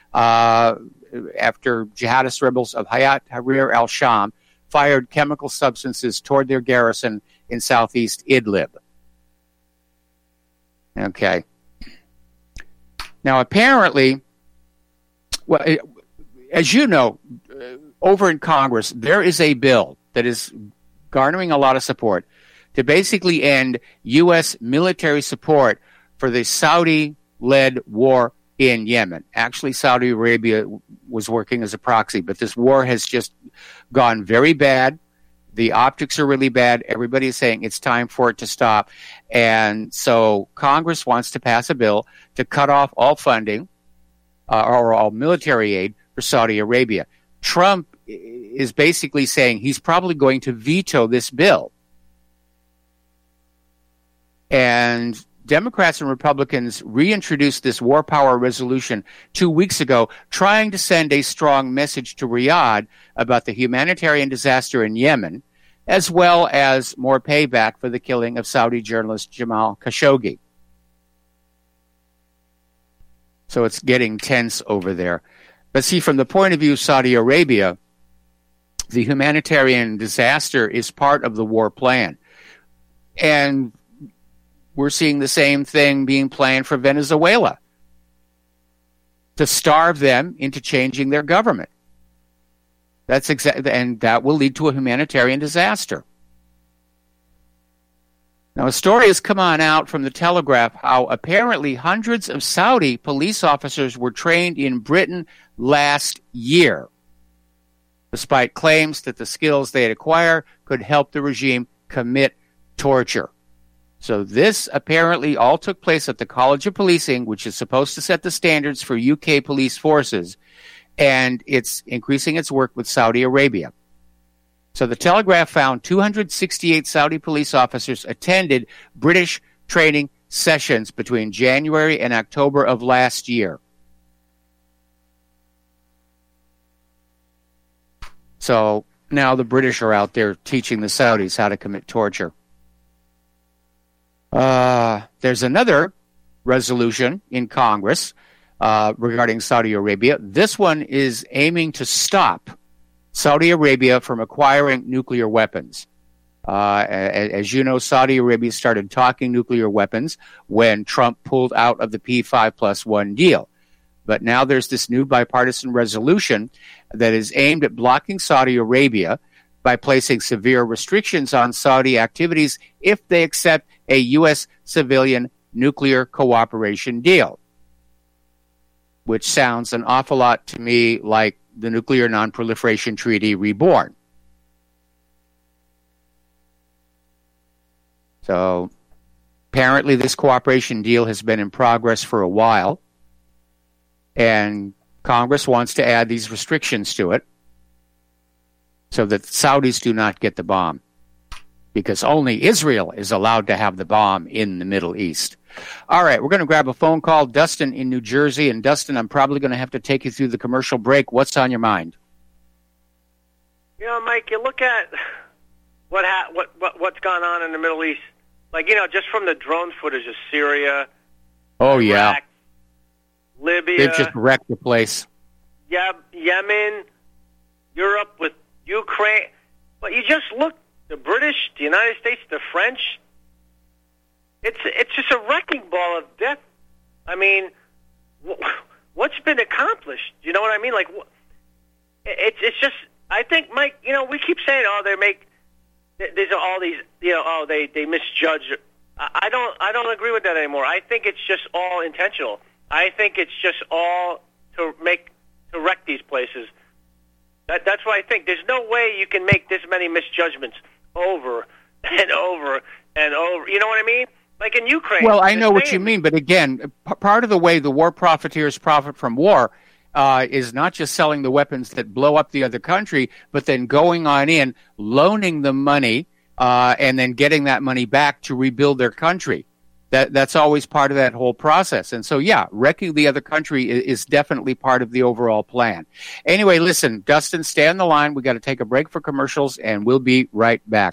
after jihadist rebels of Hayat Tahrir al-Sham fired chemical substances toward their garrison in southeast Idlib. Okay. Now, apparently, well, as you know, over in Congress, there is a bill that is garnering a lot of support to basically end U.S. military support for the Saudi-led war in Yemen. Actually, Saudi Arabia was working as a proxy, but this war has just gone very bad. The optics are really bad. Everybody is saying it's time for it to stop. And so Congress wants to pass a bill to cut off all funding or all military aid for Saudi Arabia. Trump is basically saying he's probably going to veto this bill. And Democrats and Republicans reintroduced this war power resolution 2 weeks ago, trying to send a strong message to Riyadh about the humanitarian disaster in Yemen, as well as more payback for the killing of Saudi journalist Jamal Khashoggi. So it's getting tense over there. But see, from the point of view of Saudi Arabia, the humanitarian disaster is part of the war plan. And we're seeing the same thing being planned for Venezuela, to starve them into changing their government. That's and that will lead to a humanitarian disaster. Now, a story has come on out from the Telegraph how apparently hundreds of Saudi police officers were trained in Britain last year, despite claims that the skills they had acquired could help the regime commit torture. So this apparently all took place at the College of Policing, which is supposed to set the standards for UK police forces, and it's increasing its work with Saudi Arabia. So the Telegraph found 268 Saudi police officers attended British training sessions between January and October of last year. So now the British are out there teaching the Saudis how to commit torture. There's another resolution in Congress regarding Saudi Arabia. This one is aiming to stop Saudi Arabia from acquiring nuclear weapons. As you know, Saudi Arabia started talking nuclear weapons when Trump pulled out of the P5+1 deal. But now there's this new bipartisan resolution that is aimed at blocking Saudi Arabia by placing severe restrictions on Saudi activities if they accept a U.S. civilian nuclear cooperation deal, which sounds an awful lot to me like the Nuclear Non-Proliferation Treaty reborn. So apparently this cooperation deal has been in progress for a while, and Congress wants to add these restrictions to it so that the Saudis do not get the bomb, because only Israel is allowed to have the bomb in the Middle East. All right, we're going to grab a phone call. Dustin in New Jersey. And Dustin, I'm probably going to have to take you through the commercial break. What's on your mind? You know, Mike, you look at what's gone on in the Middle East. Like, you know, just from the drone footage of Syria. Oh, Iraq, yeah. Libya. They've just wrecked the place. Yeah, Yemen, Europe with Ukraine. But you just look, the British, the United States, the French, it's just a wrecking ball of death. I mean, what's been accomplished? You know what I mean? Like, it's just, I think, Mike, you know, we keep saying, oh, there's all these, you know, oh, they misjudge. I don't agree with that anymore. I think it's just all intentional. I think it's just all to wreck these places. That's what I think. There's no way you can make this many misjudgments over and over and over. You know what I mean? Like in Ukraine. Well, I know what you mean, but again, part of the way the war profiteers profit from war is not just selling the weapons that blow up the other country, but then going on in, loaning them money, and then getting that money back to rebuild their country. That's always part of that whole process. And so, yeah, wrecking the other country is definitely part of the overall plan. Anyway, listen, Dustin, stay on the line. We got to take a break for commercials, and we'll be right back.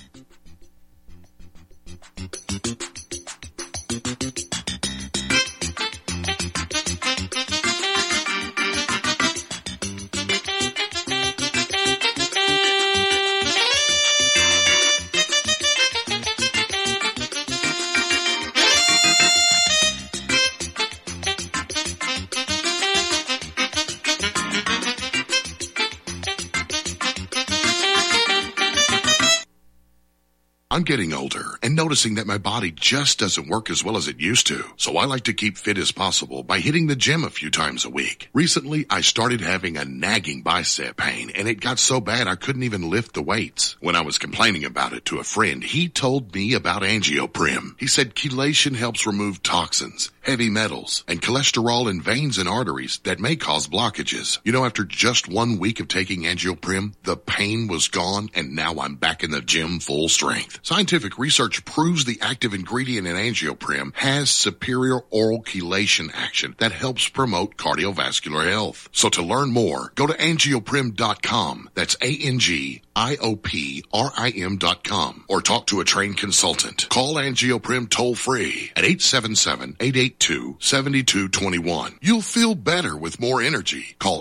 I'm getting older and noticing that my body just doesn't work as well as it used to. So I like to keep fit as possible by hitting the gym a few times a week. Recently, I started having a nagging bicep pain, and it got so bad I couldn't even lift the weights. When I was complaining about it to a friend, he told me about Angioprim. He said chelation helps remove toxins, heavy metals, and cholesterol in veins and arteries that may cause blockages. You know, after just 1 week of taking Angioprim, the pain was gone, and now I'm back in the gym full strength. Scientific research proves the active ingredient in Angioprim has superior oral chelation action that helps promote cardiovascular health. So to learn more, go to angioprim.com. That's ANGIOPRIM.com, or talk to a trained consultant. Call Angioprim toll free at 877-882-7221. You'll feel better with more energy. Call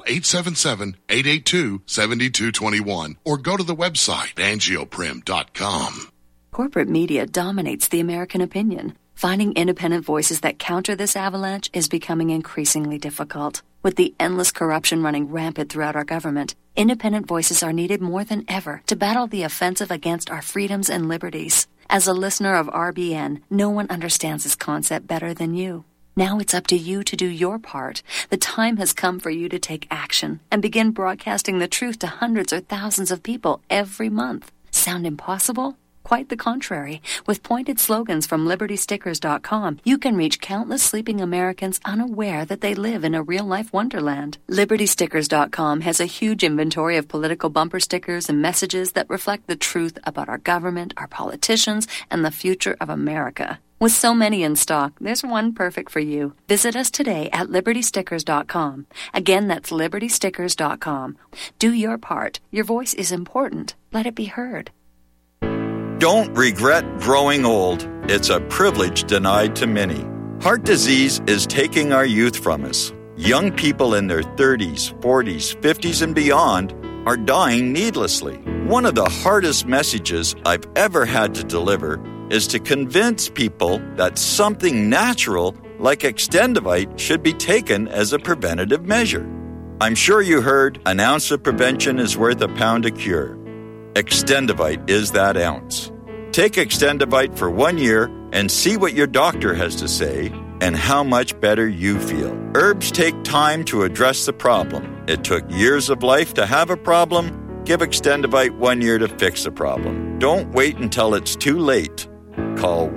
877-882-7221 or go to the website angioprim.com. Corporate media dominates the American opinion. Finding independent voices that counter this avalanche is becoming increasingly difficult. With the endless corruption running rampant throughout our government, independent voices are needed more than ever to battle the offensive against our freedoms and liberties. As a listener of RBN, no one understands this concept better than you. Now it's up to you to do your part. The time has come for you to take action and begin broadcasting the truth to hundreds or thousands of people every month. Sound impossible? Quite the contrary. With pointed slogans from LibertyStickers.com, you can reach countless sleeping Americans unaware that they live in a real-life wonderland. LibertyStickers.com has a huge inventory of political bumper stickers and messages that reflect the truth about our government, our politicians, and the future of America. With so many in stock, there's one perfect for you. Visit us today at LibertyStickers.com. Again, that's LibertyStickers.com. Do your part. Your voice is important. Let it be heard. Don't regret growing old. It's a privilege denied to many. Heart disease is taking our youth from us. Young people in their 30s, 40s, 50s, and beyond are dying needlessly. One of the hardest messages I've ever had to deliver is to convince people that something natural like Extendivite should be taken as a preventative measure. I'm sure you heard an ounce of prevention is worth a pound of cure. Extendivite is that ounce. Take Extendivite for 1 year and see what your doctor has to say and how much better you feel. Herbs take time to address the problem. It took years of life to have a problem. Give Extendivite 1 year to fix the problem. Don't wait until it's too late. Call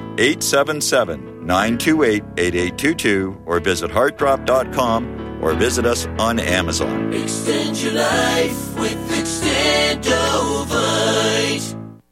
1-877-928-8822 or visit heartdrop.com or visit us on Amazon. Extend your life with Extendovite.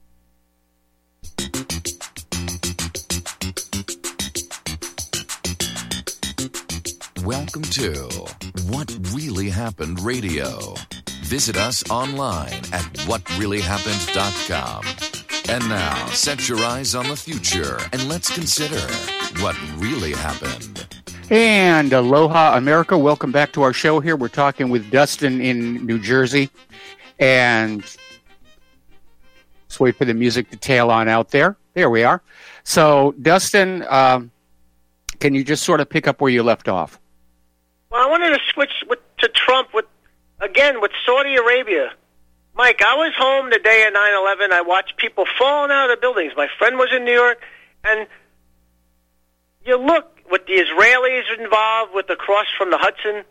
Welcome to What Really Happened Radio. Visit us online at whatreallyhappened.com. And now, set your eyes on the future and let's consider what really happened. And aloha, America. Welcome back to our show here. We're talking with Dustin in New Jersey. And let's wait for the music to tail on out there. There we are. So, Dustin, can you just sort of pick up where you left off? Well, I wanted to switch to Trump with Saudi Arabia. Mike, I was home the day of 9/11. I watched people falling out of the buildings. My friend was in New York, and you look with the Israelis involved with the cross from the Hudson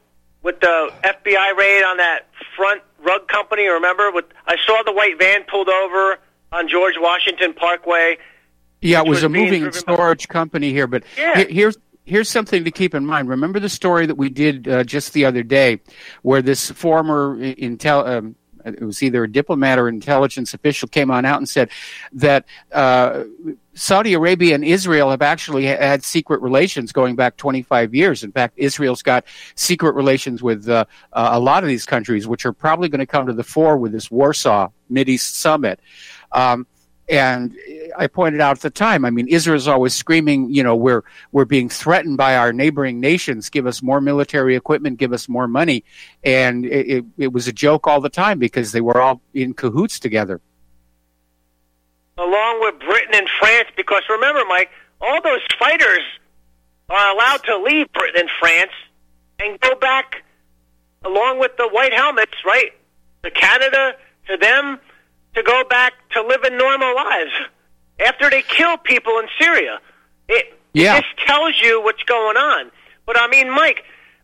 with the FBI raid on that front rug company, remember? I saw the white van pulled over on George Washington Parkway. Yeah, it was a moving and storage company here, but here's something to keep in mind. Remember the story that we did just the other day where this former it was either a diplomat or intelligence official came on out and said that Saudi Arabia and Israel have actually had secret relations going back 25 years. In fact, Israel's got secret relations with a lot of these countries, which are probably going to come to the fore with this Warsaw Mideast summit. And I pointed out at the time, I mean, Israel's always screaming, we're being threatened by our neighboring nations. Give us more military equipment, give us more money. And it was a joke all the time because they were all in cahoots together. Along with Britain and France, because remember, Mike, all those fighters are allowed to leave Britain and France and go back along with the white helmets, right, to Canada, to them, to go back to living normal lives after they kill people in Syria. It just tells you what's going on. But, I mean, Mike,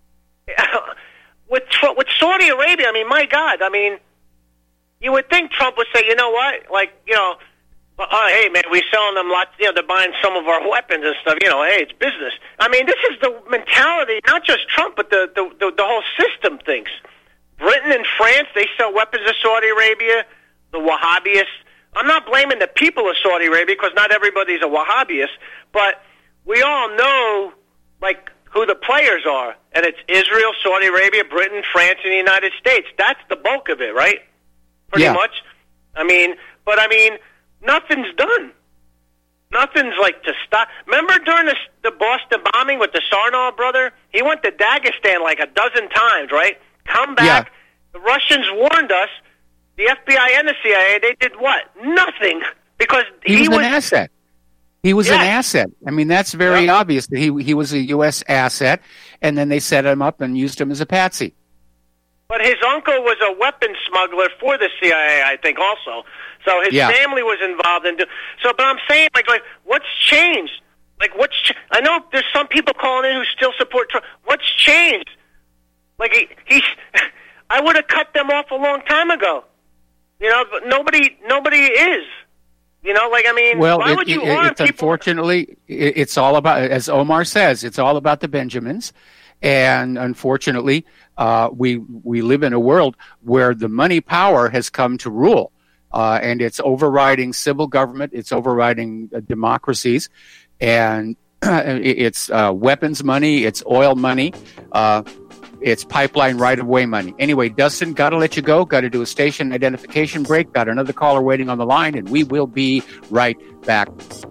with Saudi Arabia, I mean, my God, I mean, you would think Trump would say, you know what, hey, man, we're selling them lots, they're buying some of our weapons and stuff, hey, it's business. I mean, this is the mentality, not just Trump, but the whole system thinks. Britain and France, they sell weapons to Saudi Arabia, the Wahhabists. I'm not blaming the people of Saudi Arabia because not everybody's a Wahhabist, but we all know, who the players are, and it's Israel, Saudi Arabia, Britain, France, and the United States. That's the bulk of it, right? Pretty much. I mean, nothing's done. Nothing's to stop. Remember during the Boston bombing with the Sarnaul brother? He went to Dagestan a dozen times, right? Come back. Yeah. The Russians warned us. The FBI and the CIA, they did what? Nothing. Because he was an asset. He was an asset. I mean, that's very obvious that he was a U.S. asset, and then they set him up and used him as a patsy. But his uncle was a weapons smuggler for the CIA, I think, also. So his family was involved in. But I'm saying, what's changed? I know there's some people calling in who still support Trump. What's changed? He's. I would have cut them off a long time ago. But nobody is. Why would you arm people? Unfortunately, it's all about, as Omar says, it's all about the Benjamins. And unfortunately, we live in a world where the money power has come to rule. And it's overriding civil government. It's overriding democracies. And it's weapons money. It's oil money. It's pipeline right-of-way money. Anyway, Dustin, got to let you go. Got to do a station identification break. Got another caller waiting on the line, and we will be right back.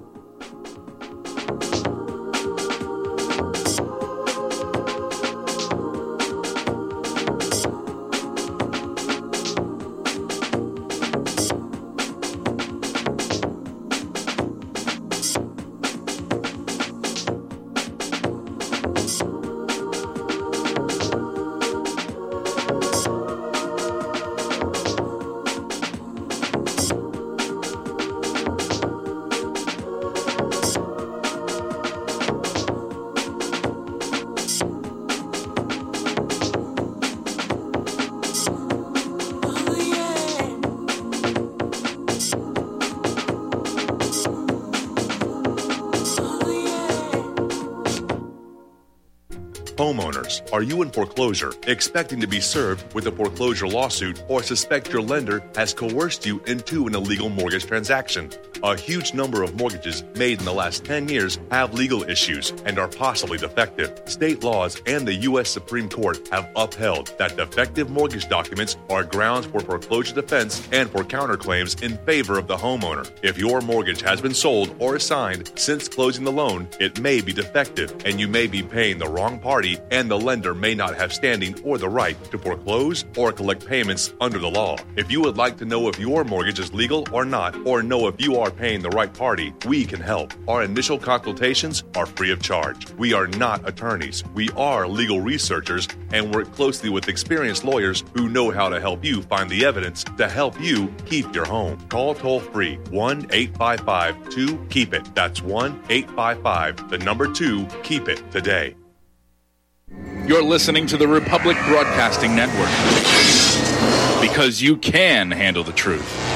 Homeowners, are you in foreclosure, expecting to be served with a foreclosure lawsuit, or suspect your lender has coerced you into an illegal mortgage transaction? A huge number of mortgages made in the last 10 years have legal issues and are possibly defective. State laws and the U.S. Supreme Court have upheld that defective mortgage documents are grounds for foreclosure defense and for counterclaims in favor of the homeowner. If your mortgage has been sold or assigned since closing the loan, it may be defective and you may be paying the wrong party, and the lender may not have standing or the right to foreclose or collect payments under the law. If you would like to know if your mortgage is legal or not, or know if you are paying the right party, we can help. Our initial consultations are free of charge. We are not attorneys. We are legal researchers and work closely with experienced lawyers who know how to help you find the evidence to help you keep your home. Call toll-free 1-855-2-KEEP-IT. That's 1-855-2-KEEP-IT today. You're listening to the Republic Broadcasting Network. Because you can handle the truth.